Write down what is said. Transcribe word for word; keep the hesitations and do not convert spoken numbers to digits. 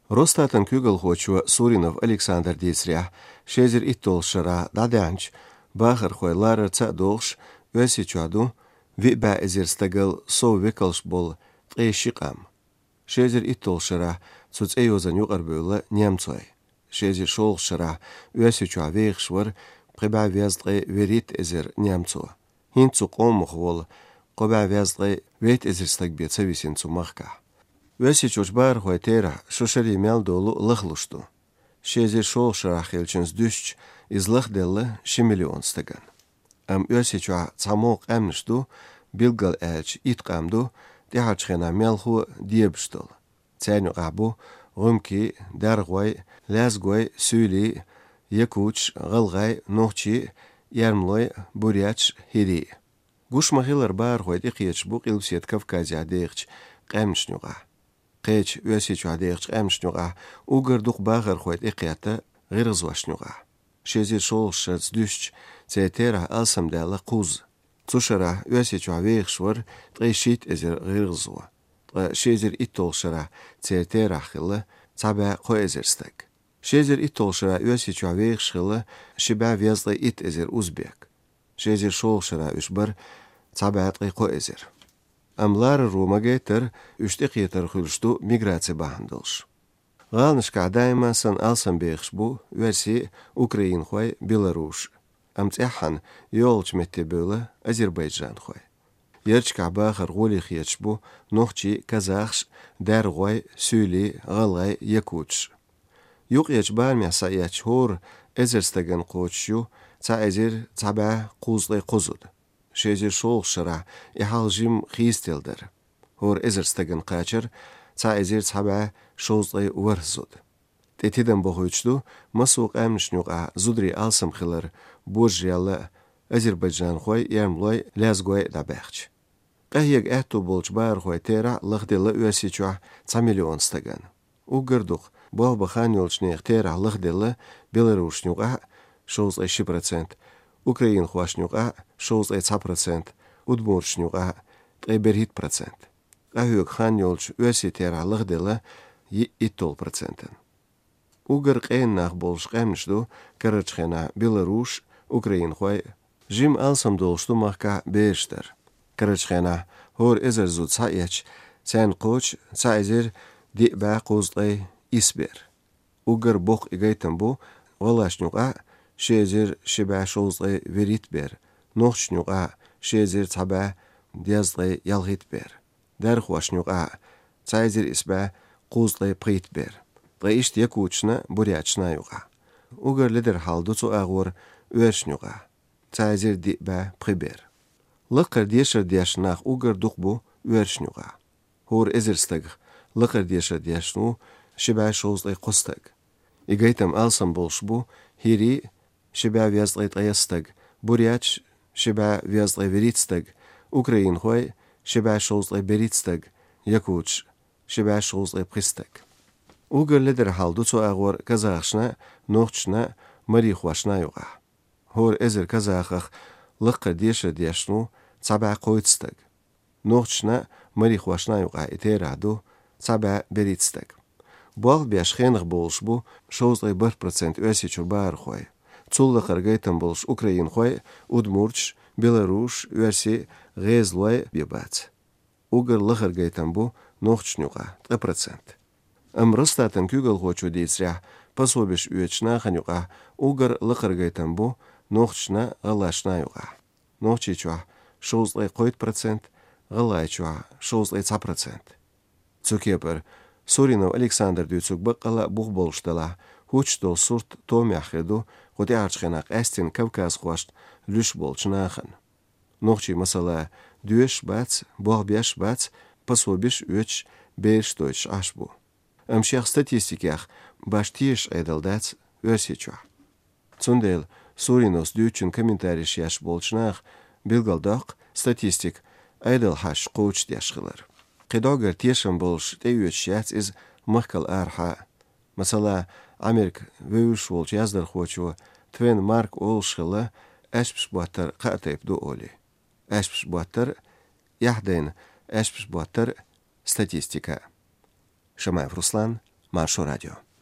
Ростатан Кюгел хочуа Суринов Александр Дисря, Шезер и Толшара, Дадянч, Бахар хой Лара Цадолш, Весичаду, Виба Эзерстагал Со Викалшбол, Трейшикам. Шезер и Толшара, Цуц Эйозан Югарбюла, Немцой. Шезер Шолшара, Весича Вейхшвар, Преба Вездре Верит Эзер Немцо. Хинцу Комухвол, Коба Вездре Вейт Эзерстагбе Цависинцу Махка. Весич учбар хуайтера шушари мял долу лахлушту. Шези шол шарахелченс дюшч из лахделла шимиллион стаган. Ам весича цамок амншту билгал эч иткамду дехачхена мялху диебштол. Цайну абу румки даргвай лазгвай сюли якуч галгай нохчи ярмлой буряч хири. Гушмахилар бар хуайт иқиечбу илсет Кавказя дехч قامشنوغا قيش واسيچ عديقش قامشنوغا اوگر دوق باغر خويت اقياتا غير غزواشنوغا شيزير شولش دوشش تيتيرا ألسم دالا قوز تشرا واسيچ عويغشور تغيشيت ازر غير غزوا شيزير اتولشرا تيتيرا خلا تابع قو ازرستك شيزير اتولشرا واسيچ عويغشخلا شبع ويزلي ات ازر اوزبيك شيزير شولشرا اشبر تابع قو ازر Амлар Румагетер үштекетер хулшту миграция бахандылш. Галныш кадайма сан алсам бехшбу верси Украин хой Беларусь. Амцяхан йолч меттебела Азербайджан хой. Ерч кабахар голи хечбу нохчи казахш даргой сюли галай якутш. Юк ячбар мяса ячхор эзерстеген қочшу ца эзер цаба қузлай қузуд. Шезер шолшара ихалжим хистелдер. Хор эзерстеген қачыр ца эзер цаба шозлай варзуд. Тетиден бохучду масук амншнюга зудри алсам хилар божьяла Азербайджан хой ярмлой лязгой дабахч. Қайег әтту болч бар хой тера лахдела уасичуа ца миллион стаган. Угардух бол бахан йолчнех тера лахдела Беларушнюга шозлай ши процент. Украин хуашнюга шозлай ца процент. Удмуршнюга эберхит процент. Ахюк хан йолч уаси тера лахдела и итол процентен. Угар қейннах болш қамншду карачхена Беларусь Украин хой жим алсам долшту махка бештер. Карачхена хор эзер зуд саяч сен қоч сайзер диба қозлай исбер. Угар бох игайтан бу волашнюга шезер шиба шозлай веритбер. Нохшнюга шезер цаба дязлай ялгитбер. Дархуашнюга сайзер исба қозлай притбер. Гайшт якучна бурячна юга. Угар лидер халдуцу агур уершнюга. Цайзер диба прибер. Лыкыр дешер дешнах угар духбу уершнюга. Хор эзерстаг лыкыр дешер дешну шиба шозлай қостаг. Игайтам алсам болшбу хири шиба вязлай таястаг. Буряч шиба вязлай веритстаг. Украин хой шиба шозлай беритстаг. Якуч шиба шозлай пристаг. Угар лидер халдуцу агур казахшна нохчна марихуашна юга. Хор эзер казахах лыкыр дешер дешну цаба қойцтаг. Нохчна марихуашна юга итераду цаба беритстаг. Бол бяшхенах болшбу шозлай бір процент өсичу бар хой. Цуллахар гайтам болш Украин хой Удмурч Беларусь верси гезлой бебац. Угар лахар гайтам бу нохчнюга три процент. Амростатан кюгел хочу дейсря пособиш уечна ханюга угар лахар гайтам бу нохчна галашна юга. Нохчичуа шозлай қойт процент, галайчуа шозлай ца процент. Цукепер Суринов Александр дүйцук бақала бух болштала хуч дол сурт томяхеду ходи арчхенақ әстен Кавказ хуашт люш болчнахан. Нохчи масала дүйеш бац, бог бяш бац, пособиш уеч беш дойч ашбу. Амшах статистиках баштиеш айдалдац өсичуа. Цундел Суринос дүйчін комментариш яш болчнах билгалдақ статистик айдал хаш қоуч дяшқылар. Қидогар тешін болш дейуеч яц из махкал арха. Масала Америк веуш волч яздар хочу твен марк олшқылы әшпіш буаттар қатайпду оли. Әшпіш буаттар яхдайн әшпіш буаттар статистика. Шамаев Руслан, Marshall Radio.